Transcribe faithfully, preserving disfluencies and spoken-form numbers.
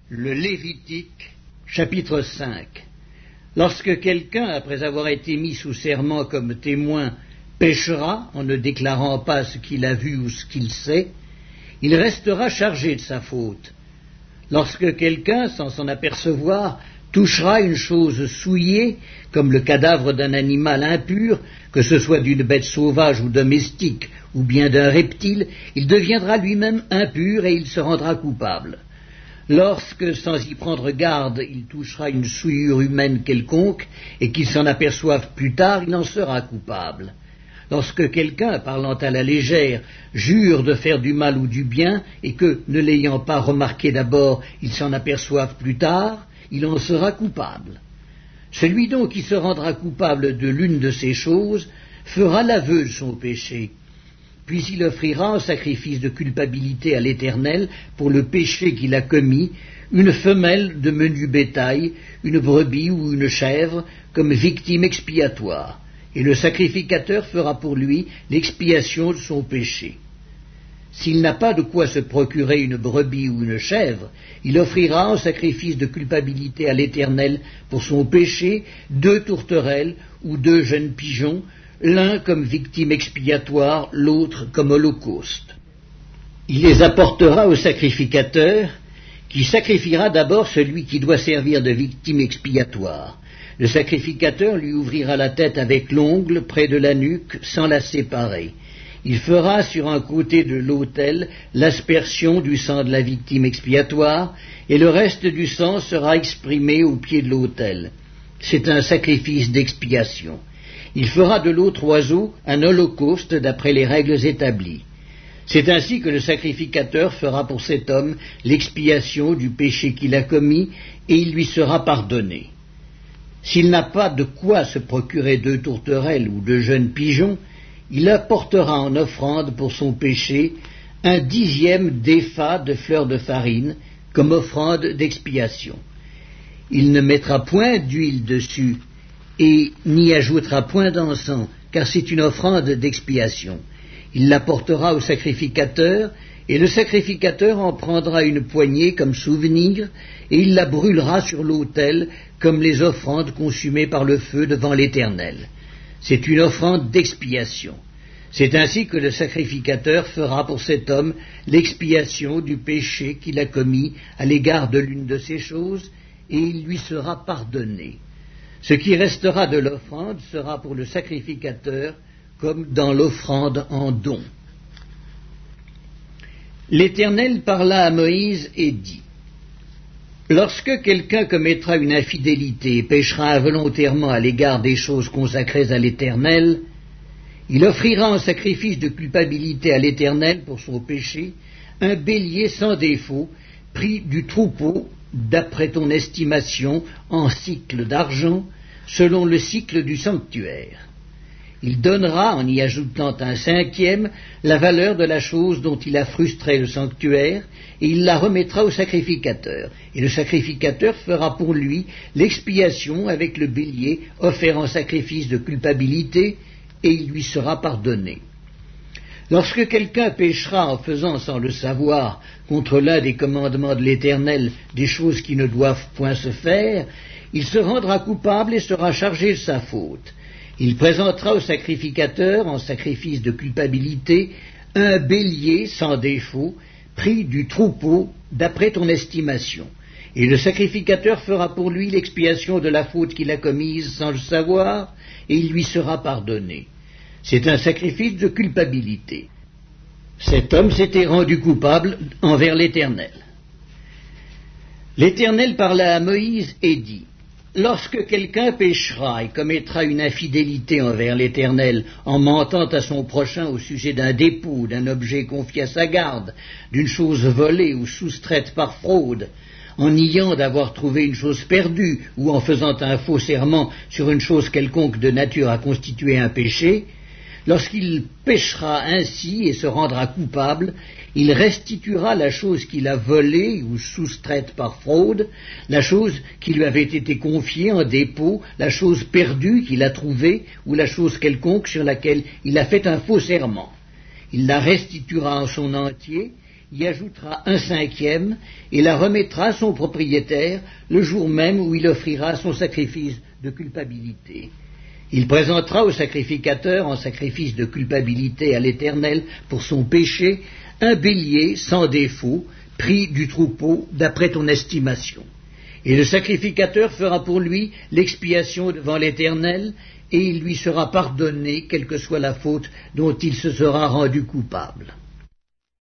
Le Lévitique, chapitre cinq. Lorsque quelqu'un, après avoir été mis sous serment comme témoin, péchera en ne déclarant pas ce qu'il a vu ou ce qu'il sait, il restera chargé de sa faute. Lorsque quelqu'un, sans s'en apercevoir, touchera une chose souillée, comme le cadavre d'un animal impur, que ce soit d'une bête sauvage ou domestique, ou bien d'un reptile, il deviendra lui-même impur et il se rendra coupable. Lorsque, sans y prendre garde, il touchera une souillure humaine quelconque, et qu'il s'en aperçoive plus tard, il en sera coupable. Lorsque quelqu'un, parlant à la légère, jure de faire du mal ou du bien, et que, ne l'ayant pas remarqué d'abord, il s'en aperçoive plus tard, il en sera coupable. Celui donc qui se rendra coupable de l'une de ces choses fera l'aveu de son péché, puis il offrira en sacrifice de culpabilité à l'Éternel pour le péché qu'il a commis une femelle de menu bétail, une brebis ou une chèvre comme victime expiatoire, et le sacrificateur fera pour lui l'expiation de son péché. S'il n'a pas de quoi se procurer une brebis ou une chèvre, il offrira en sacrifice de culpabilité à l'Éternel pour son péché deux tourterelles ou deux jeunes pigeons, l'un comme victime expiatoire, l'autre comme holocauste. Il les apportera au sacrificateur, qui sacrifiera d'abord celui qui doit servir de victime expiatoire. Le sacrificateur lui ouvrira la tête avec l'ongle près de la nuque, sans la séparer. Il fera sur un côté de l'autel l'aspersion du sang de la victime expiatoire, et le reste du sang sera exprimé au pied de l'autel. C'est un sacrifice d'expiation. Il fera de l'autre oiseau un holocauste d'après les règles établies. C'est ainsi que le sacrificateur fera pour cet homme l'expiation du péché qu'il a commis, et il lui sera pardonné. S'il n'a pas de quoi se procurer deux tourterelles ou deux jeunes pigeons, il apportera en offrande pour son péché un dixième d'épha de fleurs de farine comme offrande d'expiation. Il ne mettra point d'huile dessus et n'y ajoutera point d'encens, car c'est une offrande d'expiation. Il l'apportera au sacrificateur, et le sacrificateur en prendra une poignée comme souvenir, et il la brûlera sur l'autel comme les offrandes consumées par le feu devant l'Éternel. C'est une offrande d'expiation. C'est ainsi que le sacrificateur fera pour cet homme l'expiation du péché qu'il a commis à l'égard de l'une de ces choses, et il lui sera pardonné. Ce qui restera de l'offrande sera pour le sacrificateur comme dans l'offrande en don. L'Éternel parla à Moïse et dit: Lorsque quelqu'un commettra une infidélité et péchera involontairement à l'égard des choses consacrées à l'Éternel, il offrira en sacrifice de culpabilité à l'Éternel pour son péché un bélier sans défaut, pris du troupeau, d'après ton estimation, en cycle d'argent, selon le cycle du sanctuaire. Il donnera, en y ajoutant un cinquième, la valeur de la chose dont il a frustré le sanctuaire, et il la remettra au sacrificateur. Et le sacrificateur fera pour lui l'expiation avec le bélier offert en sacrifice de culpabilité, et il lui sera pardonné. Lorsque quelqu'un péchera en faisant sans le savoir contre l'un des commandements de l'Éternel des choses qui ne doivent point se faire, il se rendra coupable et sera chargé de sa faute. Il présentera au sacrificateur, en sacrifice de culpabilité, un bélier sans défaut, pris du troupeau d'après ton estimation. Et le sacrificateur fera pour lui l'expiation de la faute qu'il a commise sans le savoir, et il lui sera pardonné. C'est un sacrifice de culpabilité. Cet homme s'était rendu coupable envers l'Éternel. L'Éternel parla à Moïse et dit: Lorsque quelqu'un péchera et commettra une infidélité envers l'Éternel en mentant à son prochain au sujet d'un dépôt, d'un objet confié à sa garde, d'une chose volée ou soustraite par fraude, en niant d'avoir trouvé une chose perdue ou en faisant un faux serment sur une chose quelconque de nature à constituer un péché, lorsqu'il péchera ainsi et se rendra coupable, il restituera la chose qu'il a volée ou soustraite par fraude, la chose qui lui avait été confiée en dépôt, la chose perdue qu'il a trouvée ou la chose quelconque sur laquelle il a fait un faux serment. Il la restituera en son entier, y ajoutera un cinquième et la remettra à son propriétaire le jour même où il offrira son sacrifice de culpabilité. Il présentera au sacrificateur en sacrifice de culpabilité à l'Éternel pour son péché un bélier sans défaut, pris du troupeau d'après ton estimation. Et le sacrificateur fera pour lui l'expiation devant l'Éternel, et il lui sera pardonné, quelle que soit la faute dont il se sera rendu coupable.